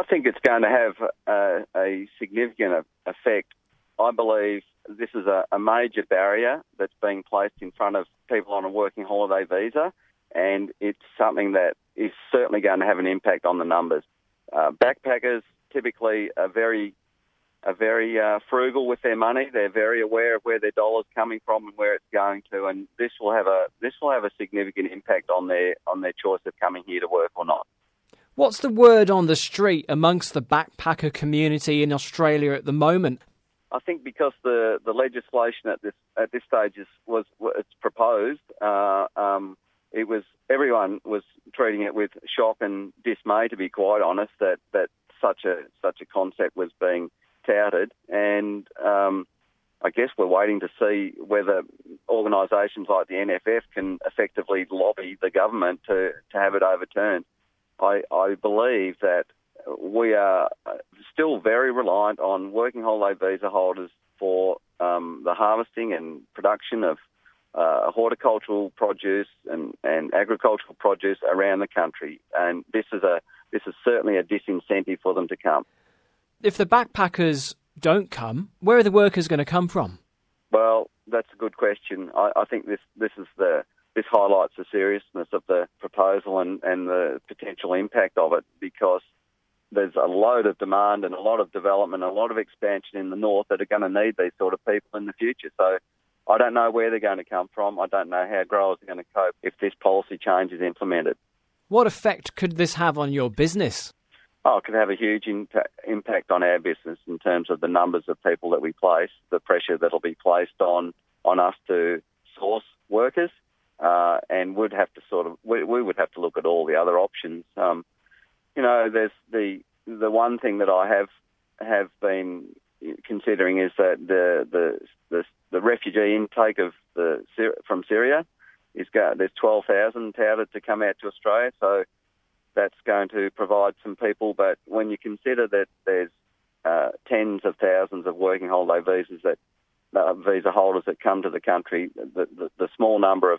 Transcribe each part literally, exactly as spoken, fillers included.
I think it's going to have a, a significant effect. I believe this is a, a major barrier that's being placed in front of people on a working holiday visa, and it's something that is certainly going to have an impact on the numbers. Uh, backpackers typically are very are very uh, frugal with their money. They're very aware of where their dollar's coming from and where it's going to, and this will have a this will have a significant impact on their on their choice of coming here to work or not. What's the word on the street amongst the backpacker community in Australia at the moment? I think because the, the legislation at this at this stage is, was it's proposed, uh, um, it was everyone was treating it with shock and dismay, to be quite honest, that, that such a such a concept was being touted, and um, I guess we're waiting to see whether organisations like the N F F can effectively lobby the government to, to have it overturned. I, I believe that we are still very reliant on working holiday visa holders for um, the harvesting and production of uh, horticultural produce and, and agricultural produce around the country, and this is a this is certainly a disincentive for them to come. If the backpackers don't come, where are the workers going to come from? Well, that's a good question. I, I think this this is the this highlights the seriousness of the proposal and, and the potential impact of it, because there's a load of demand and a lot of development, a lot of expansion in the north that are going to need these sort of people in the future. So I don't know where they're going to come from. I don't know how growers are going to cope if this policy change is implemented. What effect could this have on your business? Oh, it could have a huge impact, impact on our business in terms of the numbers of people that we place, the pressure that'll be placed on, on us to source workers, uh, and would have to sort of we, we would have to look at all the other options. Um, you know, there's the the one thing that I have have been considering is that the the the, the refugee intake of the from Syria is go, there's twelve thousand touted to come out to Australia, so that's going to provide some people. But when you consider that there's uh, tens of thousands of working holiday visas that uh, visa holders that come to the country, the, the, the small number of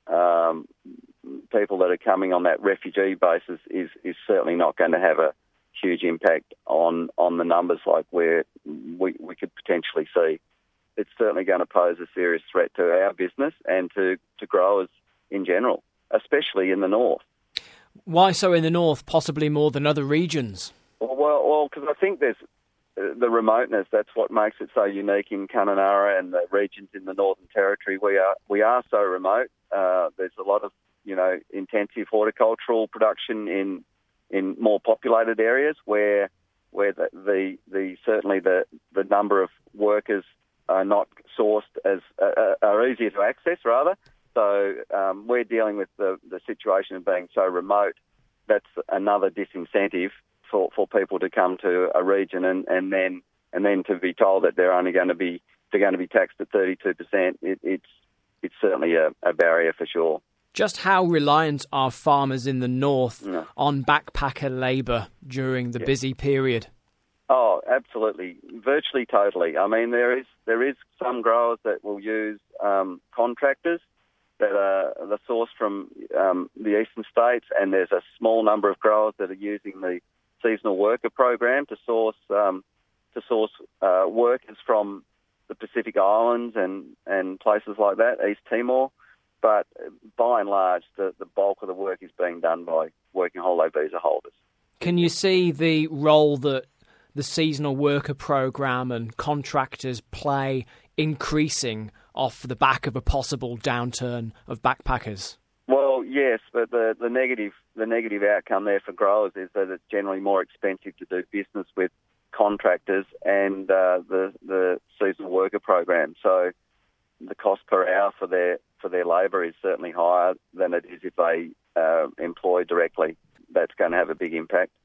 um, people that are coming on that refugee basis is, is certainly not going to have a huge impact on, on the numbers like where we, we could potentially see. It's certainly going to pose a serious threat to our business and to, to growers in general, especially in the north. Why so in the north, possibly more than other regions? Well, well, because I think there's uh, the remoteness. That's what makes it so unique in Kununurra and the regions in the Northern Territory. We are we are so remote. Uh, there's a lot of you know intensive horticultural production in in more populated areas where where the the, the certainly the, the number of workers are not sourced as uh, are easier to access rather. So um, we're dealing with the, the situation of being so remote. That's another disincentive for, for people to come to a region and, and then and then to be told that they're only going to be they're going to be taxed at thirty-two percent. It, it's it's certainly a, a barrier for sure. Just how reliant are farmers in the north no. on backpacker labour during the yeah. busy period? Oh, absolutely, virtually totally. I mean, there is there is some growers that will use um, contractors that are the source from um, the eastern states, and there's a small number of growers that are using the seasonal worker program to source um, to source uh, workers from the Pacific Islands and, and places like that, East Timor. But by and large, the, the bulk of the work is being done by working holiday visa holders. Can you see the role that the seasonal worker program and contractors play increasing off the back of a possible downturn of backpackers? Well, yes, but the, the negative the negative outcome there for growers is that it's generally more expensive to do business with contractors and uh, the the seasonal worker program. So the cost per hour for their for their labour is certainly higher than it is if they uh, employ directly. That's going to have a big impact.